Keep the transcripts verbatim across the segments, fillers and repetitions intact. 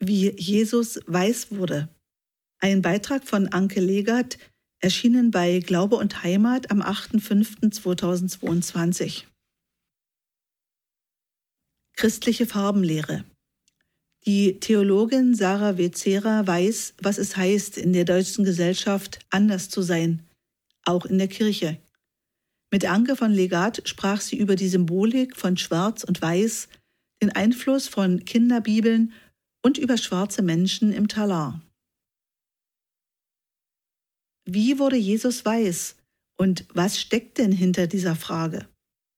Wie Jesus weiß wurde. Ein Beitrag von Anke Legert, erschienen bei Glaube und Heimat am achter fünfter zweitausendzweiundzwanzig. Christliche Farbenlehre. Die Theologin Sarah Wezera weiß, was es heißt, in der deutschen Gesellschaft anders zu sein, auch in der Kirche. Mit Anke von Legert sprach sie über die Symbolik von Schwarz und Weiß, den Einfluss von Kinderbibeln und über schwarze Menschen im Talar. Wie wurde Jesus weiß und was steckt denn hinter dieser Frage?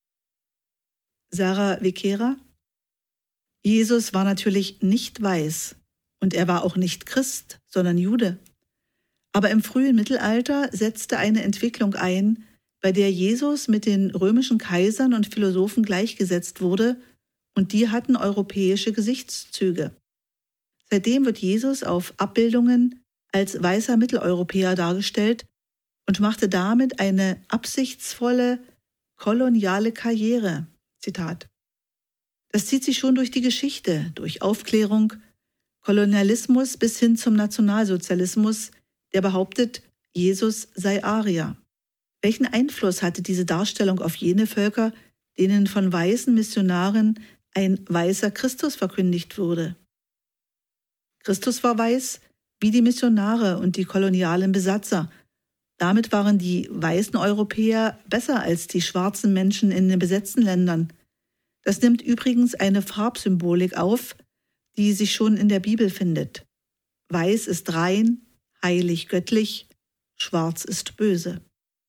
Sarah Wezera: Jesus war natürlich nicht weiß und er war auch nicht Christ, sondern Jude. Aber im frühen Mittelalter setzte eine Entwicklung ein, bei der Jesus mit den römischen Kaisern und Philosophen gleichgesetzt wurde, und die hatten europäische Gesichtszüge. Seitdem wird Jesus auf Abbildungen als weißer Mitteleuropäer dargestellt und machte damit eine absichtsvolle koloniale Karriere. Zitat. Das zieht sich schon durch die Geschichte, durch Aufklärung, Kolonialismus bis hin zum Nationalsozialismus, der behauptet, Jesus sei Arier. Welchen Einfluss hatte diese Darstellung auf jene Völker, denen von weißen Missionaren ein weißer Christus verkündigt wurde? Christus war weiß, wie die Missionare und die kolonialen Besatzer. Damit waren die weißen Europäer besser als die schwarzen Menschen in den besetzten Ländern. Das nimmt übrigens eine Farbsymbolik auf, die sich schon in der Bibel findet. Weiß ist rein, heilig, göttlich, schwarz ist böse.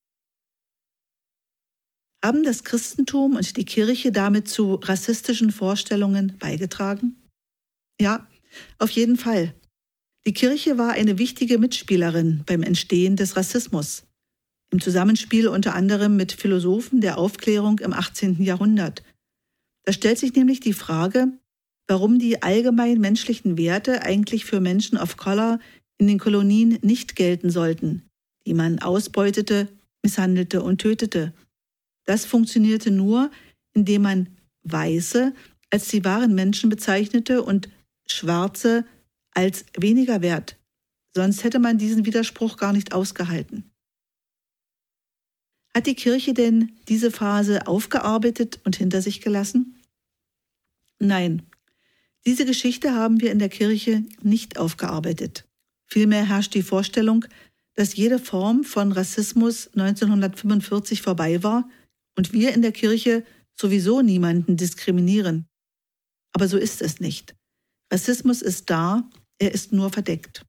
Haben das Christentum und die Kirche damit zu rassistischen Vorstellungen beigetragen? Ja, auf jeden Fall. Die Kirche war eine wichtige Mitspielerin beim Entstehen des Rassismus, im Zusammenspiel unter anderem mit Philosophen der Aufklärung im achtzehnten Jahrhundert. Da stellt sich nämlich die Frage, warum die allgemein menschlichen Werte eigentlich für Menschen of Color in den Kolonien nicht gelten sollten, die man ausbeutete, misshandelte und tötete. Das funktionierte nur, indem man Weiße als die wahren Menschen bezeichnete und Schwarze als weniger wert. Sonst hätte man diesen Widerspruch gar nicht ausgehalten. Hat die Kirche denn diese Phase aufgearbeitet und hinter sich gelassen? Nein, diese Geschichte haben wir in der Kirche nicht aufgearbeitet. Vielmehr herrscht die Vorstellung, dass jede Form von Rassismus neunzehnhundertfünfundvierzig vorbei war und wir in der Kirche sowieso niemanden diskriminieren. Aber so ist es nicht. Rassismus ist da, er ist nur verdeckt.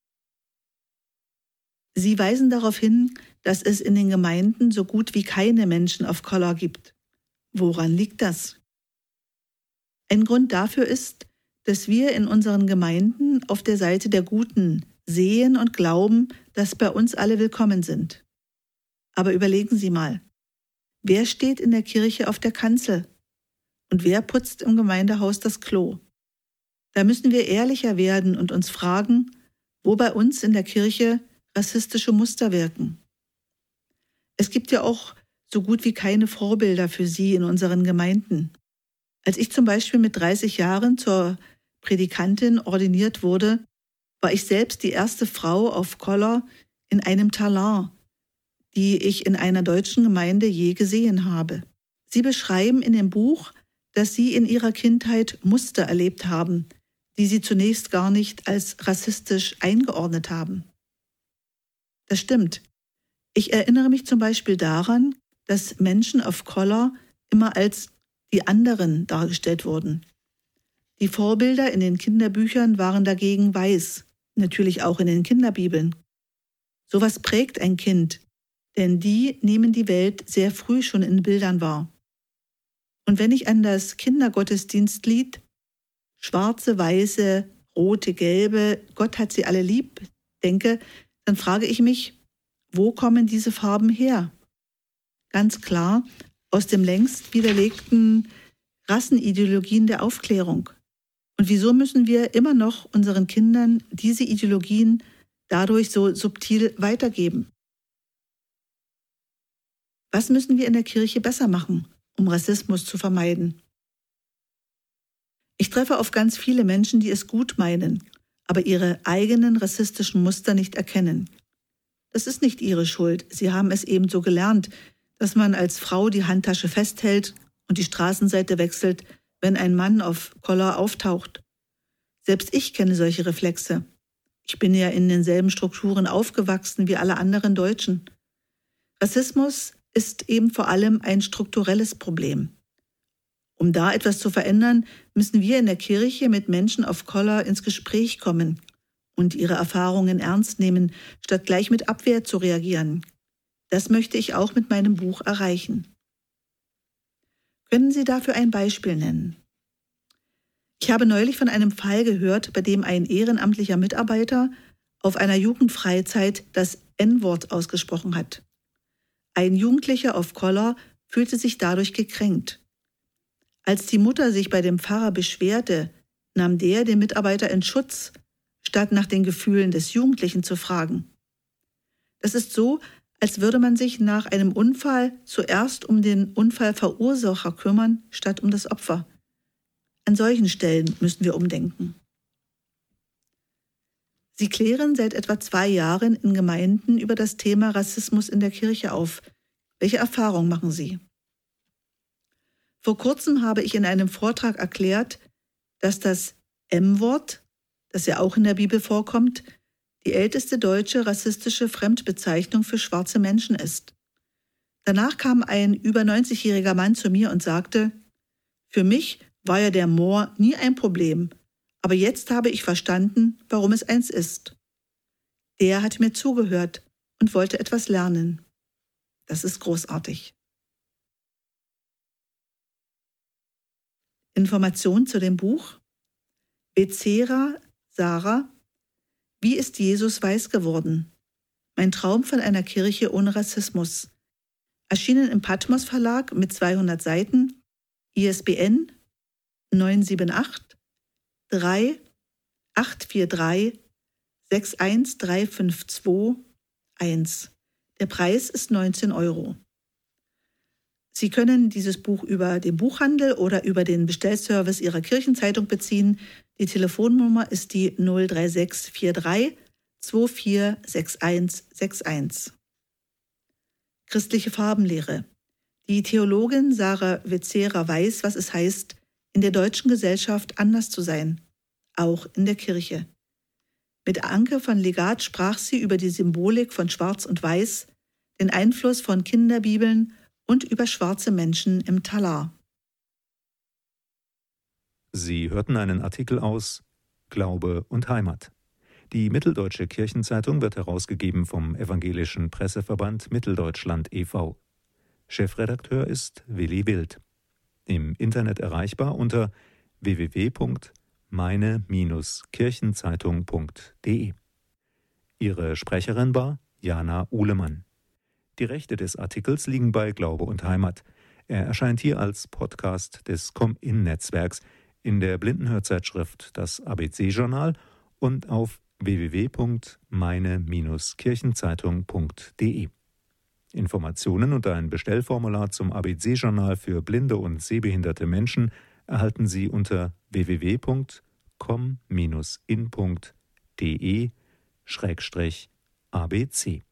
Sie weisen darauf hin, dass es in den Gemeinden so gut wie keine Menschen of Color gibt. Woran liegt das? Ein Grund dafür ist, dass wir in unseren Gemeinden auf der Seite der Guten sehen und glauben, dass bei uns alle willkommen sind. Aber überlegen Sie mal, wer steht in der Kirche auf der Kanzel und wer putzt im Gemeindehaus das Klo? Da müssen wir ehrlicher werden und uns fragen, wo bei uns in der Kirche rassistische Muster wirken. Es gibt ja auch so gut wie keine Vorbilder für sie in unseren Gemeinden. Als ich zum Beispiel mit dreißig Jahren zur Predikantin ordiniert wurde, war ich selbst die erste Frau of Color in einem Talar, die ich in einer deutschen Gemeinde je gesehen habe. Sie beschreiben in dem Buch, dass sie in ihrer Kindheit Muster erlebt haben, die sie zunächst gar nicht als rassistisch eingeordnet haben. Das stimmt. Ich erinnere mich zum Beispiel daran, dass Menschen of Color immer als die anderen dargestellt wurden. Die Vorbilder in den Kinderbüchern waren dagegen weiß, natürlich auch in den Kinderbibeln. Sowas prägt ein Kind, denn die nehmen die Welt sehr früh schon in Bildern wahr. Und wenn ich an das Kindergottesdienstlied Schwarze, Weiße, Rote, Gelbe, Gott hat sie alle lieb denke, dann frage ich mich, wo kommen diese Farben her? Ganz klar, aus dem längst widerlegten Rassenideologien der Aufklärung. Und wieso müssen wir immer noch unseren Kindern diese Ideologien dadurch so subtil weitergeben? Was müssen wir in der Kirche besser machen, um Rassismus zu vermeiden? Ich treffe auf ganz viele Menschen, die es gut meinen, aber ihre eigenen rassistischen Muster nicht erkennen. Das ist nicht ihre Schuld. Sie haben es eben so gelernt, dass man als Frau die Handtasche festhält und die Straßenseite wechselt, wenn ein Mann of Color auftaucht. Selbst ich kenne solche Reflexe. Ich bin ja in denselben Strukturen aufgewachsen wie alle anderen Deutschen. Rassismus ist eben vor allem ein strukturelles Problem. Um da etwas zu verändern, müssen wir in der Kirche mit Menschen of Color ins Gespräch kommen und ihre Erfahrungen ernst nehmen, statt gleich mit Abwehr zu reagieren. Das möchte ich auch mit meinem Buch erreichen. Können Sie dafür ein Beispiel nennen? Ich habe neulich von einem Fall gehört, bei dem ein ehrenamtlicher Mitarbeiter auf einer Jugendfreizeit das En-Wort ausgesprochen hat. Ein Jugendlicher of Color fühlte sich dadurch gekränkt. Als die Mutter sich bei dem Pfarrer beschwerte, nahm der den Mitarbeiter in Schutz, statt nach den Gefühlen des Jugendlichen zu fragen. Das ist so, als würde man sich nach einem Unfall zuerst um den Unfallverursacher kümmern, statt um das Opfer. An solchen Stellen müssen wir umdenken. Sie klären seit etwa zwei Jahren in Gemeinden über das Thema Rassismus in der Kirche auf. Welche Erfahrungen machen Sie? Vor kurzem habe ich in einem Vortrag erklärt, dass das M-Wort, das ja auch in der Bibel vorkommt, die älteste deutsche rassistische Fremdbezeichnung für schwarze Menschen ist. Danach kam ein über neunzigjähriger Mann zu mir und sagte, für mich war ja der Moor nie ein Problem, aber jetzt habe ich verstanden, warum es eins ist. Der hat mir zugehört und wollte etwas lernen. Das ist großartig. Information zu dem Buch: Becerra, Sarah, Wie ist Jesus weiß geworden? Mein Traum von einer Kirche ohne Rassismus. Erschienen im Patmos Verlag mit zweihundert Seiten, I S B N neun sieben acht drei acht vier drei sechs eins drei fünf zwei eins. Der Preis ist neunzehn Euro. Sie können dieses Buch über den Buchhandel oder über den Bestellservice Ihrer Kirchenzeitung beziehen. Die Telefonnummer ist die null drei sechs vier drei zwei vier sechs eins sechs eins. Christliche Farbenlehre. Die Theologin Sarah Becerra weiß, was es heißt, in der deutschen Gesellschaft anders zu sein, auch in der Kirche. Mit Anke von Legat sprach sie über die Symbolik von Schwarz und Weiß, den Einfluss von Kinderbibeln und über schwarze Menschen im Talar. Sie hörten einen Artikel aus Glaube und Heimat. Die Mitteldeutsche Kirchenzeitung wird herausgegeben vom Evangelischen Presseverband Mitteldeutschland e V Chefredakteur ist Willi Wild. Im Internet erreichbar unter w w w punkt meine Bindestrich kirchenzeitung punkt d e. Ihre Sprecherin war Jana Uhlemann. Die Rechte des Artikels liegen bei Glaube und Heimat. Er erscheint hier als Podcast des Com-In-Netzwerks in der Blindenhörzeitschrift Das A B C-Journal und auf w w w punkt meine Bindestrich kirchenzeitung punkt d e. Informationen und ein Bestellformular zum A B C-Journal für blinde und sehbehinderte Menschen erhalten Sie unter w w w punkt com Bindestrich in punkt d e Schrägstrich A B C.